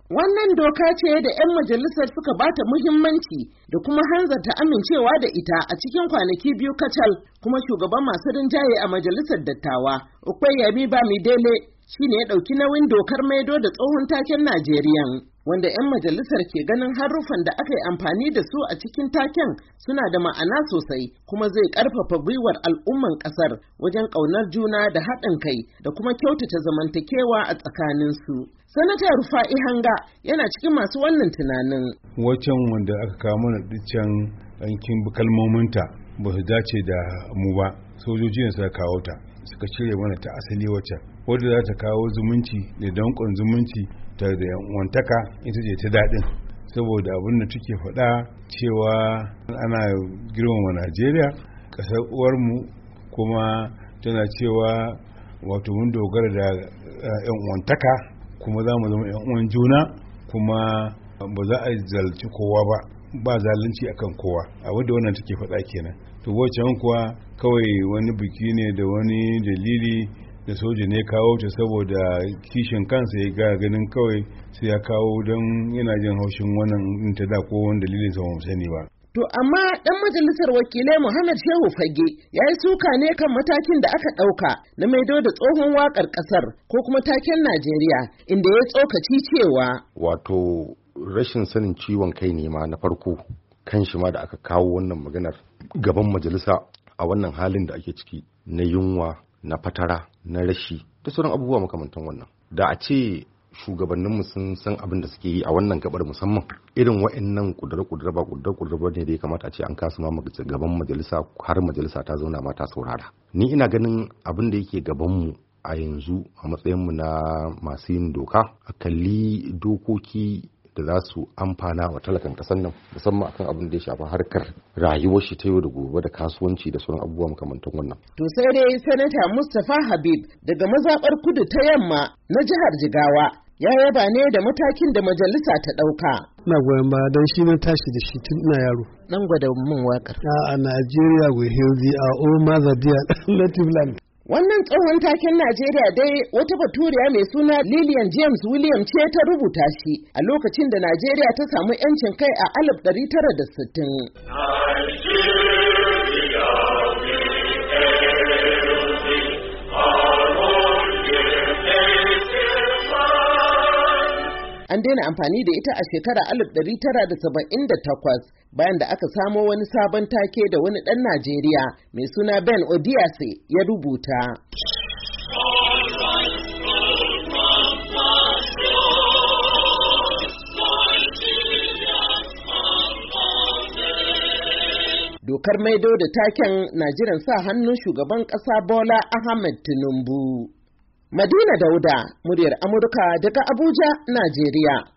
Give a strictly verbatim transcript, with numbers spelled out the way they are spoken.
Wannan doka ce da 'yan majalisar suka bata muhimmanci da kuma hanzarta amincewa da ita a cikin kwanaki biyu kacal, kuma shugaban masu rinjaye a majalisar dattawa, Okoyemi Bamidele, shi ne ya ɗauki nauyin dokar maido da tsohon taken Najeriya, wanda 'yan majalisar ke ganin haruffan da aka yi amfani da su a cikin taken suna da ma'ana sosai, kuma zai ƙarfafa gwiwar al'umman ƙasar wajen ƙaunar juna da haɗin kai da kuma kyautata zamantakewa a tsakaninsu. Sanata Rufa'i Hanga yana cikin masu wannan tunanin. Wacan wanda aka kawo mana dukkan yankin kalmominta ba su dace da mu ba, sojoji ne suka kawo ta, suka cire mana ta asali wacce wadda za ta kawo zumunci da danƙon zumunci ta da wantaka ita ce ta daɗin, saboda abin da take faɗa cewa ana girmama Najeriya ƙasar uwarmu, kuma tana cewa wato mun dogara da yan wantaka, kuma za mu zama yan uwan juna, kuma ba za a zalunci kowa ba ba zalunci akan kowa, abin da wannan take faɗa kenan. To wancan kuwa kawai wani biki ne da wani dalili da soja ne kawo ta saboda kishin kansa ya ga ganin kawai sai ya kawo don yana jin haushin wannan ta da ko wani dalilin sa mu sani ba. To amma dan majalisar wakilai Muhammad Shehu Fage ya yi suka ne kan matakin da aka ɗauka na maido da tsohon wakar ƙasar ko kuma taken Najeriya, inda ya tsokaci cewa wato rashin sanin ciwon kai ne ma na farko kan shi ma da aka kawo wannan maganar gaban majalisa a wannan halin da ake ciki na yunwa, na fatara, na rashi da sauran abubuwa makamantan wannan. Da a ce shugabanninmu sun san abin da suke yi a wannan gabar, musamman irin wa'annan kudura-kudura ba kudura-kudura ne da ya kamata a ce an kasu ma gaban majalisa har majalisa ta zauna ma ta saurara. Ni ina ganin abin da yake gabanmu a yanzu a matsayinmu na masu yin doka, a kalli dokoki da za su amfana wa talakan kasar nan, musamman akan abin da ya shafi harkar rayuwar shi ta yau da gobe da kasuwanci da sauran abubuwa makamantan wannan. To sai dai Sanata Mustapha Habib daga mazaɓar kudu ta yamma na jihar Jigawa ya yaba ne da matakin da majalisa ta ɗauka. Na goyon ba don shi na tashi da shi tun ina yaro. Dan gwada mun wakar. A Nigeria we hail thee our own mother dear native land. Wannan tsohon taken Najeriya dai wata baturiya mai suna Lillian James William ce ta rubuta shi a lokacin da Najeriya ta samu 'yancin kai a alif ɗari tara da sittin. An daina amfani da ita a shekarar alif ɗari tara da saba'in da takwas bayan da aka samo wani sabon take da wani ɗan Najeriya mai suna Ben Odiase ya rubuta. Dokar maido da taken na jiran sa hannun shugaban ƙasa Bola Ahmed Tinubu. Madina Dauda, muryar Amurka daga Abuja, Najeriya.